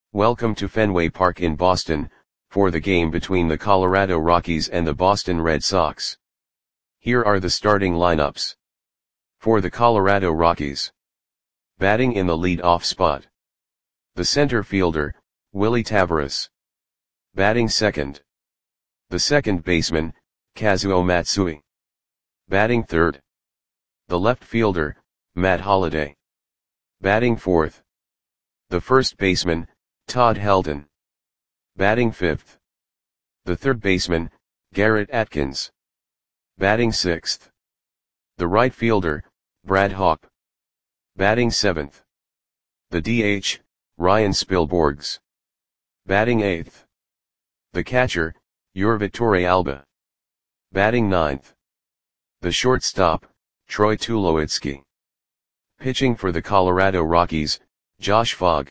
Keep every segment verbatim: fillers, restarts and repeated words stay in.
Welcome to Fenway Park in Boston, for the game between the Colorado Rockies and the Boston Red Sox. Here are the starting lineups. For the Colorado Rockies. Batting in the lead-off spot. The center fielder, Willy Taveras. Batting second. The second baseman, Kazuo Matsui. Batting third. The left fielder, Matt Holliday. Batting fourth. The first baseman, Todd Helton. Batting fifth. The third baseman, Garrett Atkins. Batting sixth. The right fielder, Brad Hawpe. Batting seventh. The D H, Ryan Spilborghs. Batting eighth. The catcher, Yurvit Torrealba. Batting ninth. The shortstop, Troy Tulowitzki. Pitching for the Colorado Rockies, Josh Fogg.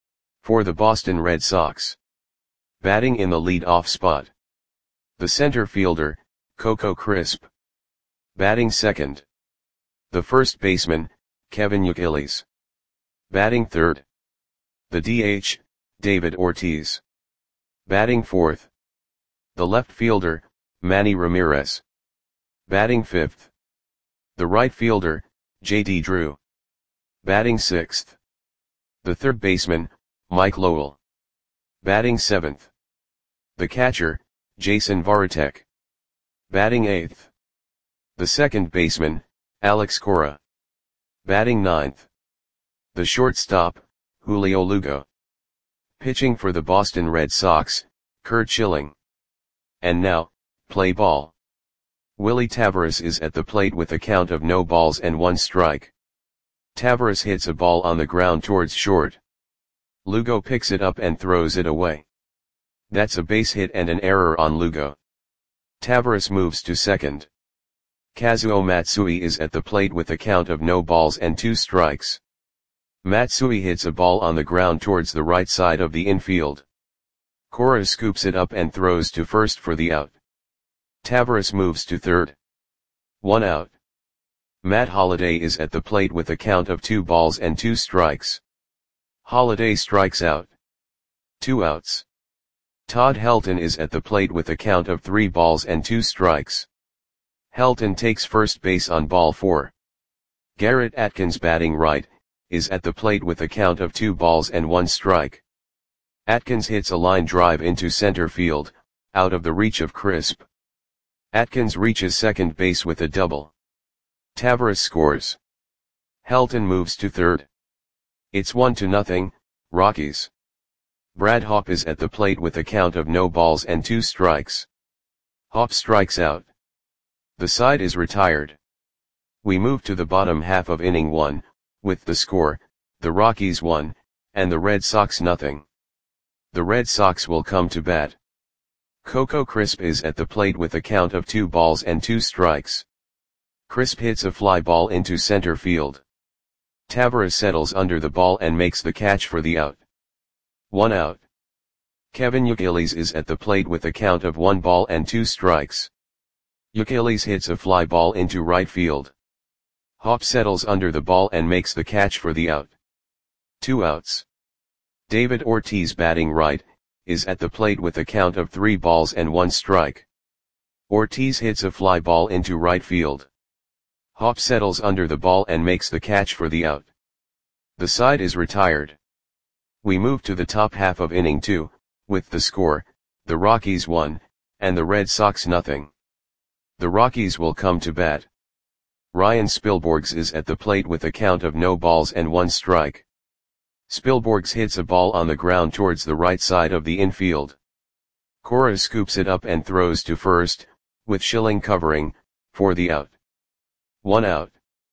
For the Boston Red Sox. Batting in the lead-off spot. The center fielder, Coco Crisp. Batting second. The first baseman, Kevin Youkilis. Batting third. The D H, David Ortiz. Batting fourth. The left fielder, Manny Ramirez. Batting fifth. The right fielder, J D Drew. Batting sixth. The third baseman, Mike Lowell. Batting seventh. The catcher, Jason Varitek. Batting eighth. The second baseman, Alex Cora. Batting ninth. The shortstop, Julio Lugo. Pitching for the Boston Red Sox, Curt Schilling. And now, play ball. Willy Taveras is at the plate with a count of no balls and one strike. Taveras hits a ball on the ground towards short. Lugo picks it up and throws it away. That's a base hit and an error on Lugo. Taveras moves to second. Kazuo Matsui is at the plate with a count of no balls and two strikes. Matsui hits a ball on the ground towards the right side of the infield. Cora scoops it up and throws to first for the out. Taveras moves to third. One out. Matt Holliday is at the plate with a count of two balls and two strikes. Holliday strikes out. Two outs. Todd Helton is at the plate with a count of three balls and two strikes. Helton takes first base on ball four. Garrett Atkins, batting right, is at the plate with a count of two balls and one strike. Atkins hits a line drive into center field, out of the reach of Crisp. Atkins reaches second base with a double. Taveras scores. Helton moves to third. It's one to nothing, Rockies. Brad Hawpe is at the plate with a count of no balls and two strikes. Hawpe strikes out. The side is retired. We move to the bottom half of inning one, with the score, the Rockies one, and the Red Sox nothing. The Red Sox will come to bat. Coco Crisp is at the plate with a count of two balls and two strikes. Crisp hits a fly ball into center field. Taveras settles under the ball and makes the catch for the out. One out. Kevin Youkilis is at the plate with a count of one ball and two strikes. Youkilis hits a fly ball into right field. Hawpe settles under the ball and makes the catch for the out. Two outs. David Ortiz, batting right, is at the plate with a count of three balls and one strike. Ortiz hits a fly ball into right field. Hawpe settles under the ball and makes the catch for the out. The side is retired. We move to the top half of inning two, with the score, the Rockies one, and the Red Sox nothing. The Rockies will come to bat. Ryan Spilborghs is at the plate with a count of no balls and one strike. Spilborghs hits a ball on the ground towards the right side of the infield. Cora scoops it up and throws to first, with Schilling covering, for the out. One out.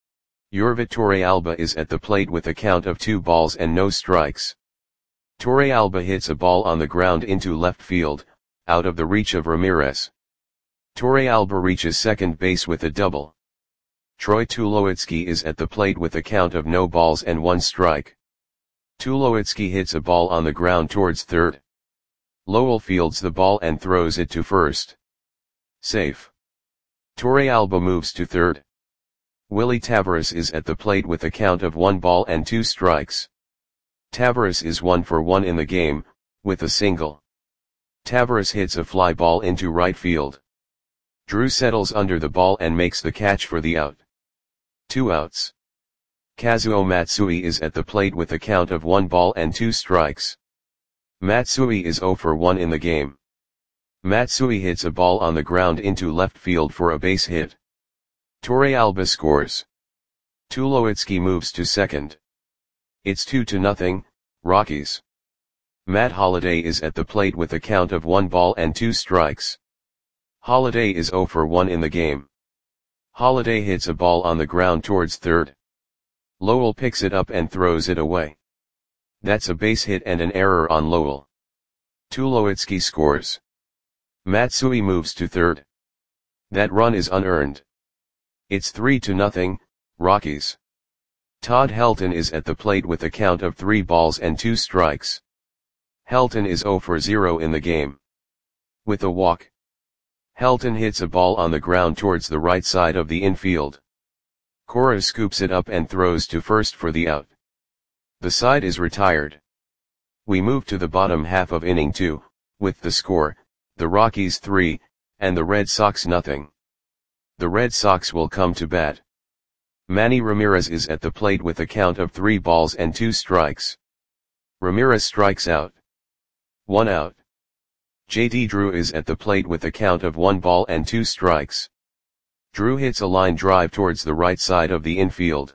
Yurvit Torrealba is at the plate with a count of two balls and no strikes. Torrealba hits a ball on the ground into left field, out of the reach of Ramirez. Torrealba reaches second base with a double. Troy Tulowitzki is at the plate with a count of no balls and one strike. Tulowitzki hits a ball on the ground towards third. Lowell fields the ball and throws it to first. Safe. Torrealba moves to third. Willy Taveras is at the plate with a count of one ball and two strikes. Tavares is one for one in the game, with a single. Tavares hits a fly ball into right field. Drew settles under the ball and makes the catch for the out. Two outs. Kazuo Matsui is at the plate with a count of one ball and two strikes. Matsui is zero for one in the game. Matsui hits a ball on the ground into left field for a base hit. Torrealba scores. Tulowitzki moves to second. It's two to nothing, Rockies. Matt Holliday is at the plate with a count of one ball and two strikes. Holliday is zero for one in the game. Holliday hits a ball on the ground towards third. Lowell picks it up and throws it away. That's a base hit and an error on Lowell. Tulowitzki scores. Matsui moves to third. That run is unearned. It's three to nothing, Rockies. Todd Helton is at the plate with a count of three balls and two strikes. Helton is zero for zero in the game. With a walk. Helton hits a ball on the ground towards the right side of the infield. Cora scoops it up and throws to first for the out. The side is retired. We move to the bottom half of inning two, with the score, the Rockies three, and the Red Sox nothing. The Red Sox will come to bat. Manny Ramirez is at the plate with a count of three balls and two strikes. Ramirez strikes out. One out. J D Drew is at the plate with a count of one ball and two strikes. Drew hits a line drive towards the right side of the infield.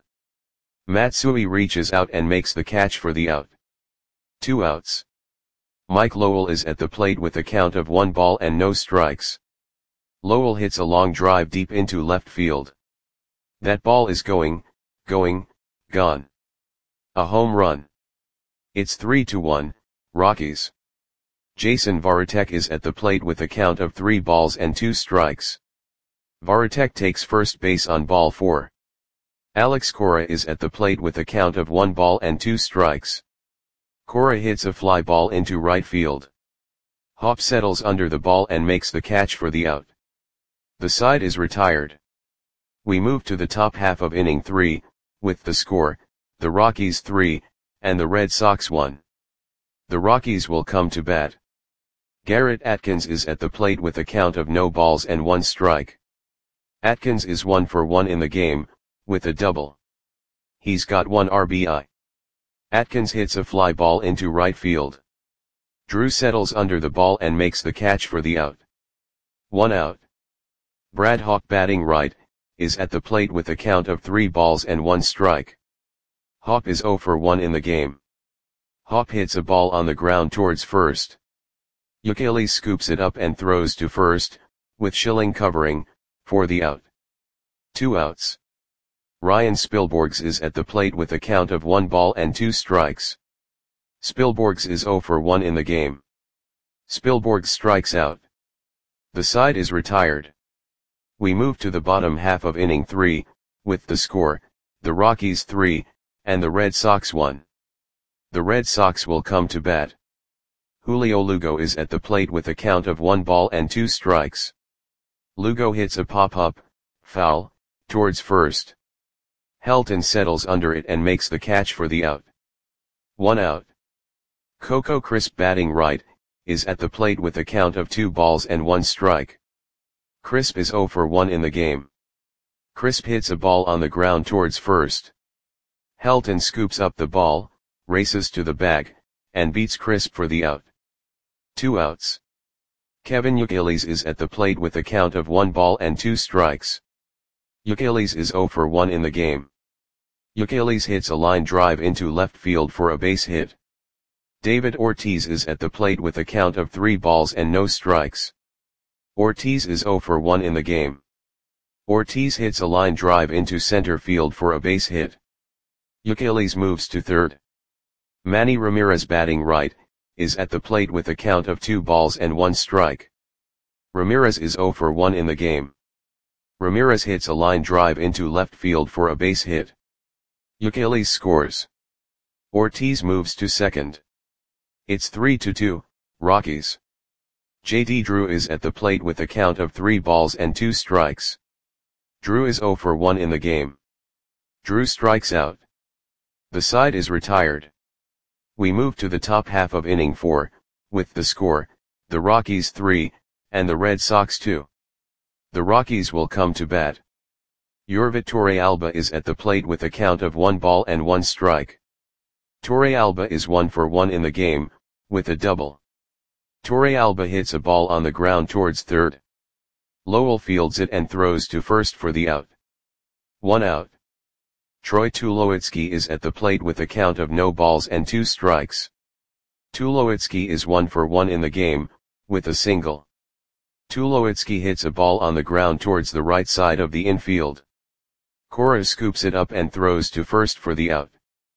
Matsui reaches out and makes the catch for the out. Two outs. Mike Lowell is at the plate with a count of one ball and no strikes. Lowell hits a long drive deep into left field. That ball is going, going, gone. A home run. It's three to one, Rockies. Jason Varitek is at the plate with a count of three balls and two strikes. Varitek takes first base on ball four. Alex Cora is at the plate with a count of one ball and two strikes. Cora hits a fly ball into right field. Hop settles under the ball and makes the catch for the out. The side is retired. We move to the top half of inning three, with the score, the Rockies three, and the Red Sox one. The Rockies will come to bat. Garrett Atkins is at the plate with a count of no balls and one strike. Atkins is one for one in the game, with a double. He's got one R B I. Atkins hits a fly ball into right field. Drew settles under the ball and makes the catch for the out. One out. Brad Hawk, batting right, is at the plate with a count of three balls and one strike. Hawk is zero for one in the game. Hawk hits a ball on the ground towards first. Youkilis scoops it up and throws to first, with Schilling covering, for the out. Two outs. Ryan Spilborghs is at the plate with a count of one ball and two strikes. Spilborghs is zero for one in the game. Spilborghs strikes out. The side is retired. We move to the bottom half of inning three, with the score, the Rockies three, and the Red Sox one. The Red Sox will come to bat. Julio Lugo is at the plate with a count of one ball and two strikes. Lugo hits a pop-up, foul, towards first. Helton settles under it and makes the catch for the out. One out. Coco Crisp, batting right, is at the plate with a count of two balls and one strike. Crisp is zero for one in the game. Crisp hits a ball on the ground towards first. Helton scoops up the ball, races to the bag, and beats Crisp for the out. Two outs. Kevin Youkilis is at the plate with a count of one ball and two strikes. Youkilis is zero for one in the game. Youkilis hits a line drive into left field for a base hit. David Ortiz is at the plate with a count of three balls and no strikes. Ortiz is zero for one in the game. Ortiz hits a line drive into center field for a base hit. Youkilis moves to third. Manny Ramirez, batting right, is at the plate with a count of two balls and one strike. Ramirez is zero for one in the game. Ramirez hits a line drive into left field for a base hit. Youkilis scores. Ortiz moves to second. It's three to two, Rockies. J D Drew is at the plate with a count of three balls and two strikes. Drew is zero for one in the game. Drew strikes out. The side is retired. We move to the top half of inning four, with the score, the Rockies three, and the Red Sox two. The Rockies will come to bat. Yorvit Torrealba is at the plate with a count of one ball and one strike. Torrealba is one for one in the game, with a double. Torrealba hits a ball on the ground towards third. Lowell fields it and throws to first for the out. One out. Troy Tulowitzki is at the plate with a count of no balls and two strikes. Tulowitzki is one for one in the game, with a single. Tulowitzki hits a ball on the ground towards the right side of the infield. Cora scoops it up and throws to first for the out.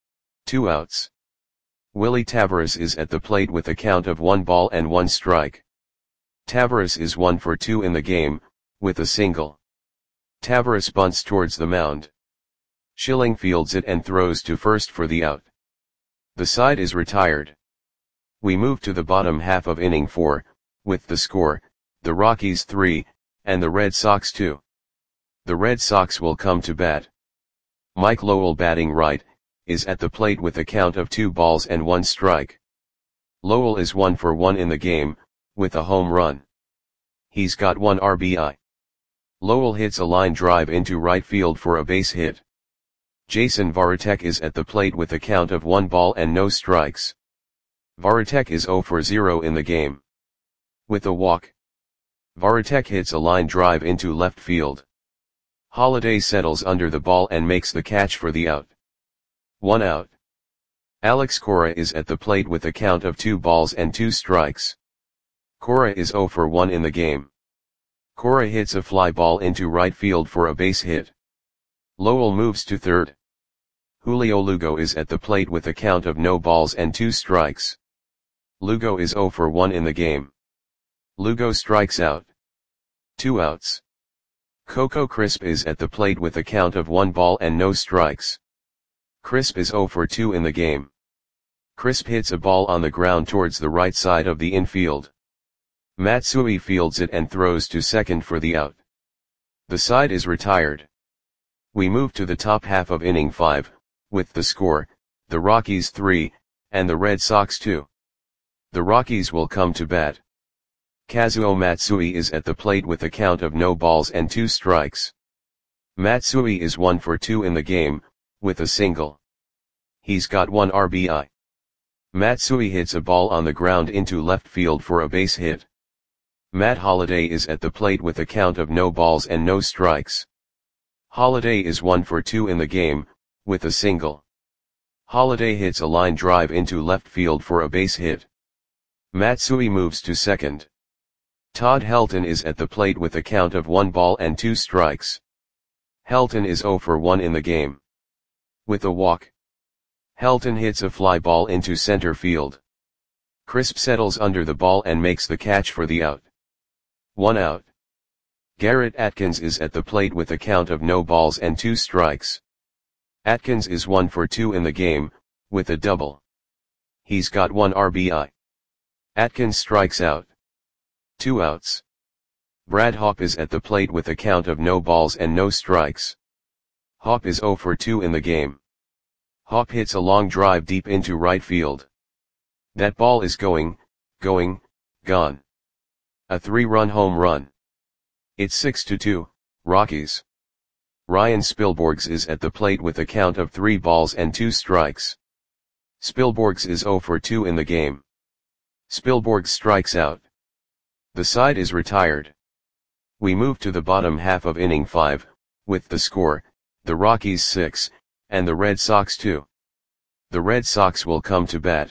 Two outs. Willie Tavares is at the plate with a count of one ball and one strike. Tavares is one for two in the game, with a single. Tavares bunts towards the mound. Schilling fields it and throws to first for the out. The side is retired. We move to the bottom half of inning four, with the score, the Rockies three, and the Red Sox two. The Red Sox will come to bat. Mike Lowell, batting right, is at the plate with a count of two balls and one strike. Lowell is one for one in the game, with a home run. He's got one R B I. Lowell hits a line drive into right field for a base hit. Jason Varitek is at the plate with a count of one ball and no strikes. Varitek is zero for zero in the game. With a walk. Varitek hits a line drive into left field. Holliday settles under the ball and makes the catch for the out. One out. Alex Cora is at the plate with a count of two balls and two strikes. Cora is zero for one in the game. Cora hits a fly ball into right field for a base hit. Lowell moves to third. Julio Lugo is at the plate with a count of no balls and two strikes. Lugo is zero for one in the game. Lugo strikes out. Two outs. Coco Crisp is at the plate with a count of one ball and no strikes. Crisp is zero for two in the game. Crisp hits a ball on the ground towards the right side of the infield. Matsui fields it and throws to second for the out. The side is retired. We move to the top half of inning five, with the score, the Rockies three, and the Red Sox two. The Rockies will come to bat. Kazuo Matsui is at the plate with a count of no balls and two strikes. Matsui is one for two in the game, with a single. He's got one R B I. Matsui hits a ball on the ground into left field for a base hit. Matt Holliday is at the plate with a count of no balls and no strikes. Holliday is one for two in the game, with a single. Holliday hits a line drive into left field for a base hit. Matsui moves to second. Todd Helton is at the plate with a count of one ball and two strikes. Helton is zero for one in the game. With a walk. Helton hits a fly ball into center field. Crisp settles under the ball and makes the catch for the out. One out. Garrett Atkins is at the plate with a count of no balls and two strikes. Atkins is one for two in the game, with a double. He's got one R B I. Atkins strikes out. Two outs. Brad Hawpe is at the plate with a count of no balls and no strikes. Hawpe is zero for two in the game. Hawpe hits a long drive deep into right field. That ball is going, going, gone. A three-run home run. It's six to two, Rockies. Ryan Spilborghs is at the plate with a count of three balls and two strikes. Spilborghs is zero for two in the game. Spilborghs strikes out. The side is retired. We move to the bottom half of inning five, with the score, the Rockies six, and the Red Sox two. The Red Sox will come to bat.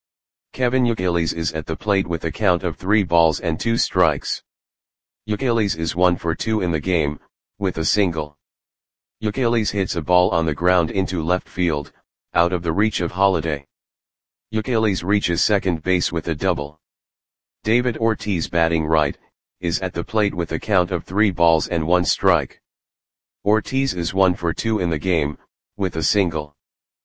Kevin Youkilis is at the plate with a count of three balls and two strikes. Youkilis is one for two in the game, with a single. Youkilis hits a ball on the ground into left field, out of the reach of Holliday. Youkilis reaches second base with a double. David Ortiz, batting right, is at the plate with a count of three balls and one strike. Ortiz is one for two in the game, with a single.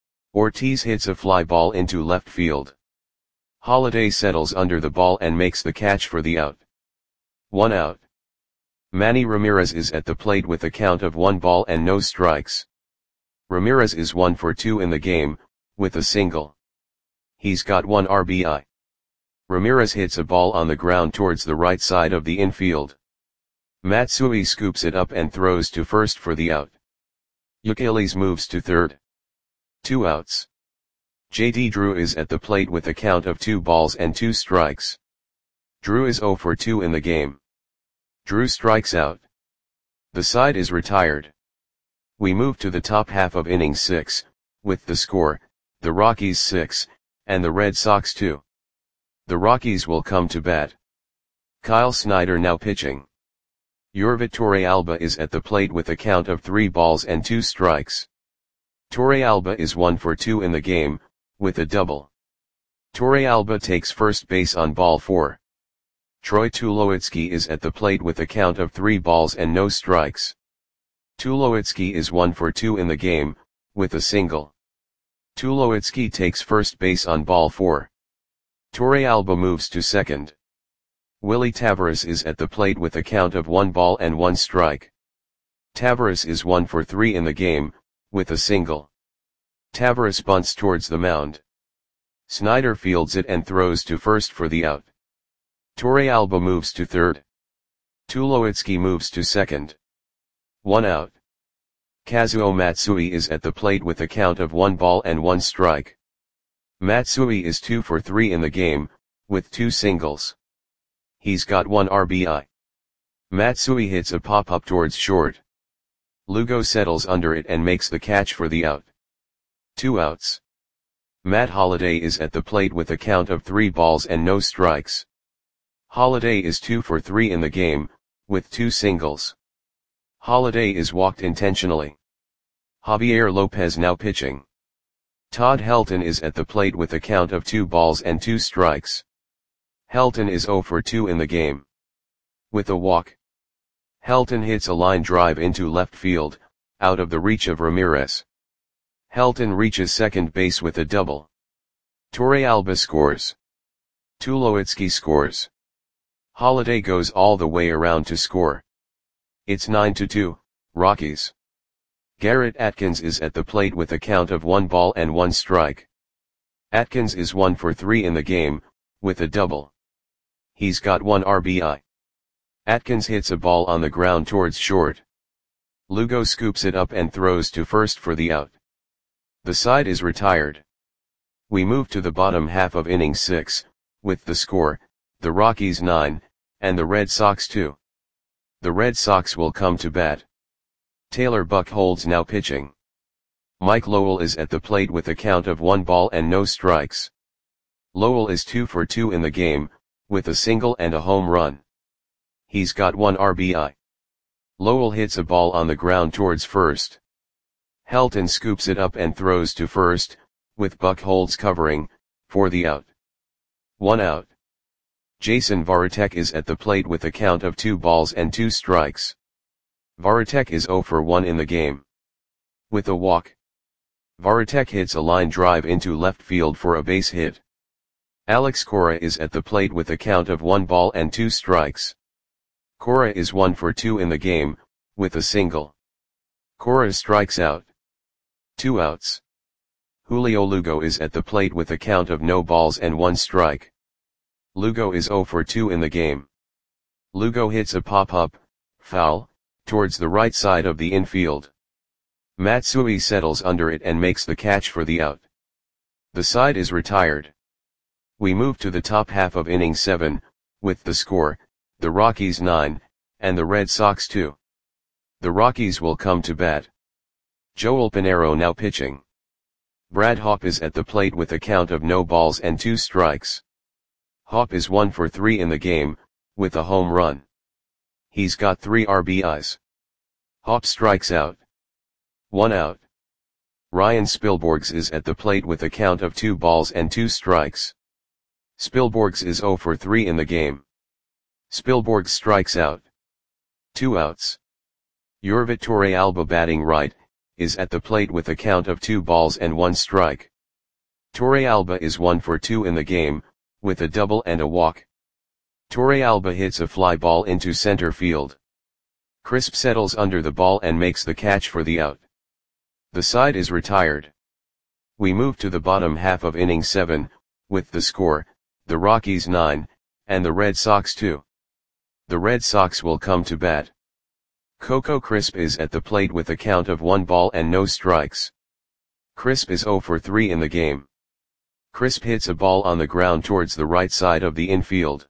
Ortiz hits a fly ball into left field. Holliday settles under the ball and makes the catch for the out. One out. Manny Ramirez is at the plate with a count of one ball and no strikes. Ramirez is one for two in the game, with a single. He's got one R B I. Ramirez hits a ball on the ground towards the right side of the infield. Matsui scoops it up and throws to first for the out. Youkilis moves to third. Two outs. J D Drew is at the plate with a count of two balls and two strikes. Drew is zero for two in the game. Drew strikes out. The side is retired. We move to the top half of inning six, with the score, the Rockies six, and the Red Sox two. The Rockies will come to bat. Kyle Snyder now pitching. Yorvit Torrealba is at the plate with a count of three balls and two strikes. Torrealba is one for two in the game, with a double. Torrealba takes first base on ball four. Troy Tulowitzki is at the plate with a count of three balls and no strikes. Tulowitzki is one for two in the game, with a single. Tulowitzki takes first base on ball four. Torrealba moves to second. Willie Tavares is at the plate with a count of one ball and one strike. Tavares is one for three in the game, with a single. Tavares bunts towards the mound. Snyder fields it and throws to first for the out. Torrealba moves to third. Tulowitzki moves to second. One out. Kazuo Matsui is at the plate with a count of one ball and one strike. Matsui is two for three in the game, with two singles. He's got one R B I. Matsui hits a pop-up towards short. Lugo settles under it and makes the catch for the out. Two outs. Matt Holliday is at the plate with a count of three balls and no strikes. Holliday is two for three in the game, with two singles. Holliday is walked intentionally. Javier Lopez now pitching. Todd Helton is at the plate with a count of two balls and two strikes. Helton is zero for two in the game. With a walk. Helton hits a line drive into left field, out of the reach of Ramirez. Helton reaches second base with a double. Torrealba scores. Tulowitzki scores. Holliday goes all the way around to score. It's nine to two, Rockies. Garrett Atkins is at the plate with a count of one ball and one strike. Atkins is one for three in the game, with a double. He's got one R B I. Atkins hits a ball on the ground towards short. Lugo scoops it up and throws to first for the out. The side is retired. We move to the bottom half of inning six, with the score, the Rockies nine, and the Red Sox two. The Red Sox will come to bat. Taylor Buchholz now pitching. Mike Lowell is at the plate with a count of one ball and no strikes. Lowell is two for two in the game, with a single and a home run. He's got one R B I. Lowell hits a ball on the ground towards first. Helton scoops it up and throws to first, with Buchholz covering, for the out. One out. Jason Varitek is at the plate with a count of two balls and two strikes. Varitek is zero for one in the game. With a walk. Varitek hits a line drive into left field for a base hit. Alex Cora is at the plate with a count of one ball and two strikes. Cora is one for two in the game, with a single. Cora strikes out. Two outs. Julio Lugo is at the plate with a count of no balls and one strike. Lugo is zero for two in the game. Lugo hits a pop-up, foul, towards the right side of the infield. Matsui settles under it and makes the catch for the out. The side is retired. We move to the top half of inning seven, with the score, the Rockies nine, and the Red Sox two. The Rockies will come to bat. Joel Pinheiro now pitching. Brad Hawpe is at the plate with a count of no balls and two strikes. Hawpe is one for three in the game, with a home run. He's got three R B Is. Hawpe strikes out. One out. Ryan Spilborghs is at the plate with a count of two balls and two strikes. Spilborghs is zero for three in the game. Spilborghs strikes out. Two outs. Yorvit Torrealba batting right, is at the plate with a count of two balls and one strike. Torrealba is one for two in the game, with a double and a walk. Torrealba hits a fly ball into center field. Crisp settles under the ball and makes the catch for the out. The side is retired. We move to the bottom half of inning seven, with the score, the Rockies nine, and the Red Sox two. The Red Sox will come to bat. Coco Crisp is at the plate with a count of one ball and no strikes. Crisp is zero for three in the game. Crisp hits a ball on the ground towards the right side of the infield.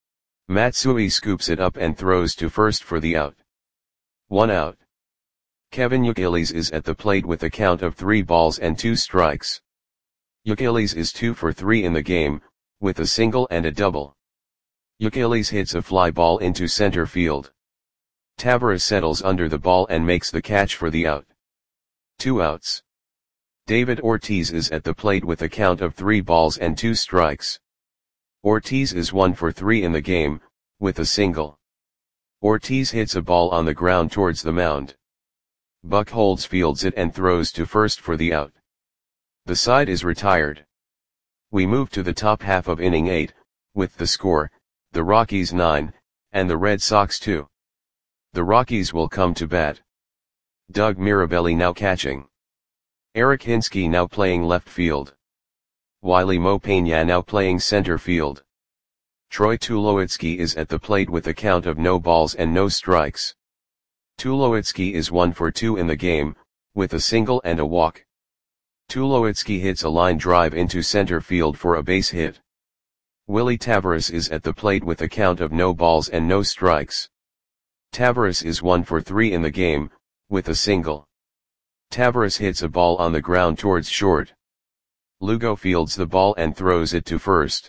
Matsui scoops it up and throws to first for the out. One out. Kevin Youkilis is at the plate with a count of three balls and two strikes. Youkilis is two for three in the game, with a single and a double. Youkilis hits a fly ball into center field. Tavares settles under the ball and makes the catch for the out. Two outs. David Ortiz is at the plate with a count of three balls and two strikes. Ortiz is one for three in the game, with a single. Ortiz hits a ball on the ground towards the mound. Buchholz fields it and throws to first for the out. The side is retired. We move to the top half of inning eight, with the score, the Rockies nine, and the Red Sox two. The Rockies will come to bat. Doug Mirabelli now catching. Eric Hinsky now playing left field. Wiley Mo Peña now playing center field. Troy Tulowitzki is at the plate with a count of no balls and no strikes. Tulowitzki is one for two in the game, with a single and a walk. Tulowitzki hits a line drive into center field for a base hit. Willie Tavares is at the plate with a count of no balls and no strikes. Tavares is one for three in the game, with a single. Tavares hits a ball on the ground towards short. Lugo fields the ball and throws it to first.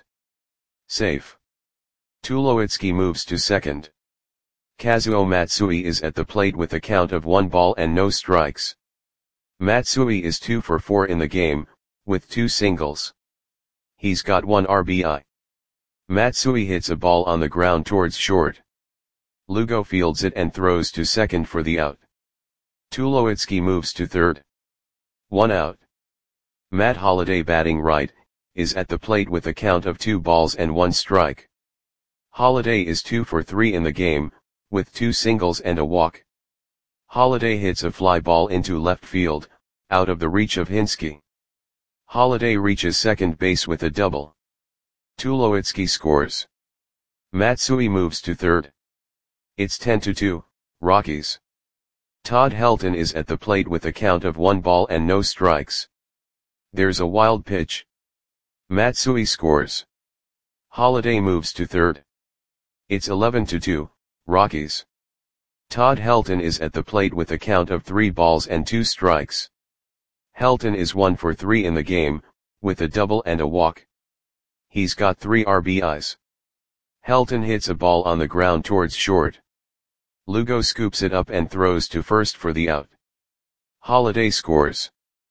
Safe. Tulowitzki moves to second. Kazuo Matsui is at the plate with a count of one ball and no strikes. Matsui is two for four in the game, with two singles. He's got one R B I. Matsui hits a ball on the ground towards short. Lugo fields it and throws to second for the out. Tulowitzki moves to third. One out. Matt Holliday batting right, is at the plate with a count of two balls and one strike. Holliday is two for three in the game, with two singles and a walk. Holliday hits a fly ball into left field, out of the reach of Hinsky. Holliday reaches second base with a double. Tulowitzki scores. Matsui moves to third. It's ten to two, Rockies. Todd Helton is at the plate with a count of one ball and no strikes. There's a wild pitch. Matsui scores. Holliday moves to third. It's eleven to two, Rockies. Todd Helton is at the plate with a count of three balls and two strikes. Helton is one for three in the game, with a double and a walk. He's got three R B Is. Helton hits a ball on the ground towards short. Lugo scoops it up and throws to first for the out. Holliday scores.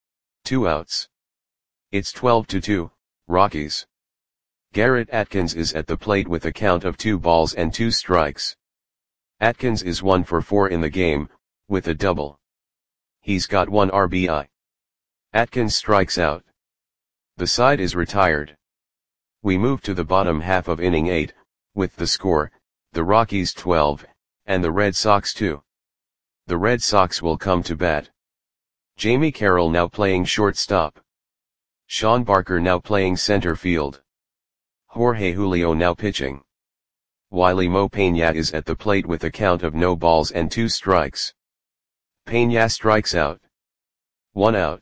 Two outs. It's twelve to two, Rockies. Garrett Atkins is at the plate with a count of two balls and two strikes. Atkins is one for four in the game, with a double. He's got one R B I. Atkins strikes out. The side is retired. We move to the bottom half of inning eight, with the score, the Rockies twelve, and the Red Sox two. The Red Sox will come to bat. Jamie Carroll now playing shortstop. Sean Barker now playing center field. Jorge Julio now pitching. Wiley Mo Peña is at the plate with a count of no balls and two strikes. Peña strikes out. One out.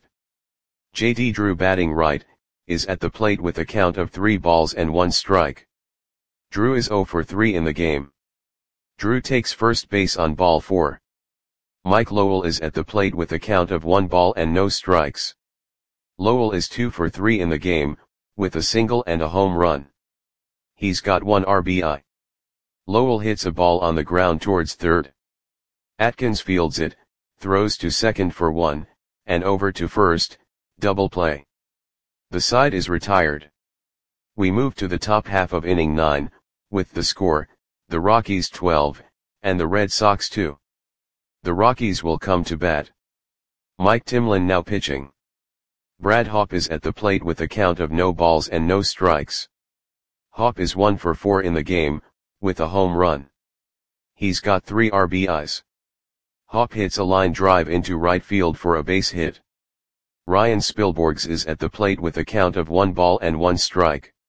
J D Drew batting right, is at the plate with a count of three balls and one strike. Drew is zero for three in the game. Drew takes first base on ball four. Mike Lowell is at the plate with a count of one ball and no strikes. Lowell is two for three in the game, with a single and a home run. He's got one R B I. Lowell hits a ball on the ground towards third. Atkins fields it, throws to second for one, and over to first, double play. The side is retired. We move to the top half of inning nine, with the score, the Rockies twelve, and the Red Sox two. The Rockies will come to bat. Mike Timlin now pitching. Brad Hawpe is at the plate with a count of no balls and no strikes. Hawpe is one for four in the game, with a home run. He's got three R B Is. Hawpe hits a line drive into right field for a base hit. Ryan Spilborghs is at the plate with a count of one ball and one strike.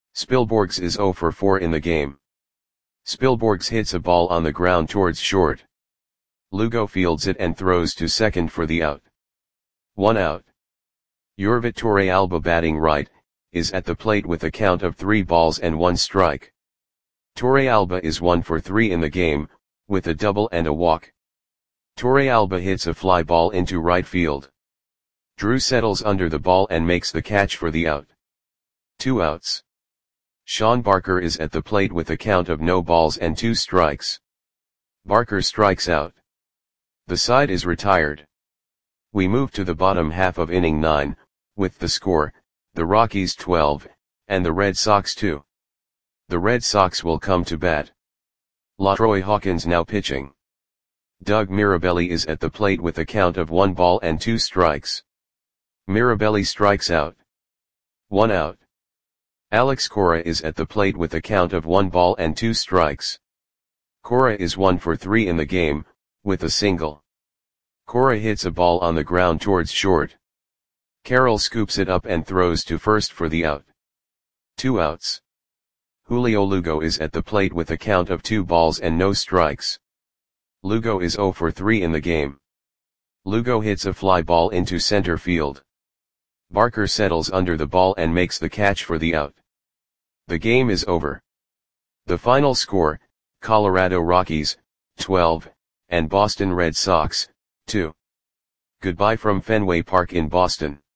Spilborghs is zero for four in the game. Spilborghs hits a ball on the ground towards short. Lugo fields it and throws to second for the out. One out. Jorvit Torrealba, batting right, is at the plate with a count of three balls and one strike. Torrealba is one for three in the game, with a double and a walk. Torrealba hits a fly ball into right field. Drew settles under the ball and makes the catch for the out. Two outs. Sean Barker is at the plate with a count of no balls and two strikes. Barker strikes out. The side is retired. We move to the bottom half of inning nine, with the score, the Rockies twelve, and the Red Sox two. The Red Sox will come to bat. LaTroy Hawkins now pitching. Doug Mirabelli is at the plate with a count of one ball and two strikes. Mirabelli strikes out. One out. Alex Cora is at the plate with a count of one ball and two strikes. Cora is one for three in the game, with a single. Cora hits a ball on the ground towards short. Carroll scoops it up and throws to first for the out. Two outs. Julio Lugo is at the plate with a count of two balls and no strikes. Lugo is zero for three in the game. Lugo hits a fly ball into center field. Barker settles under the ball and makes the catch for the out. The game is over. The final score, Colorado Rockies, twelve, and Boston Red Sox, two. Goodbye from Fenway Park in Boston.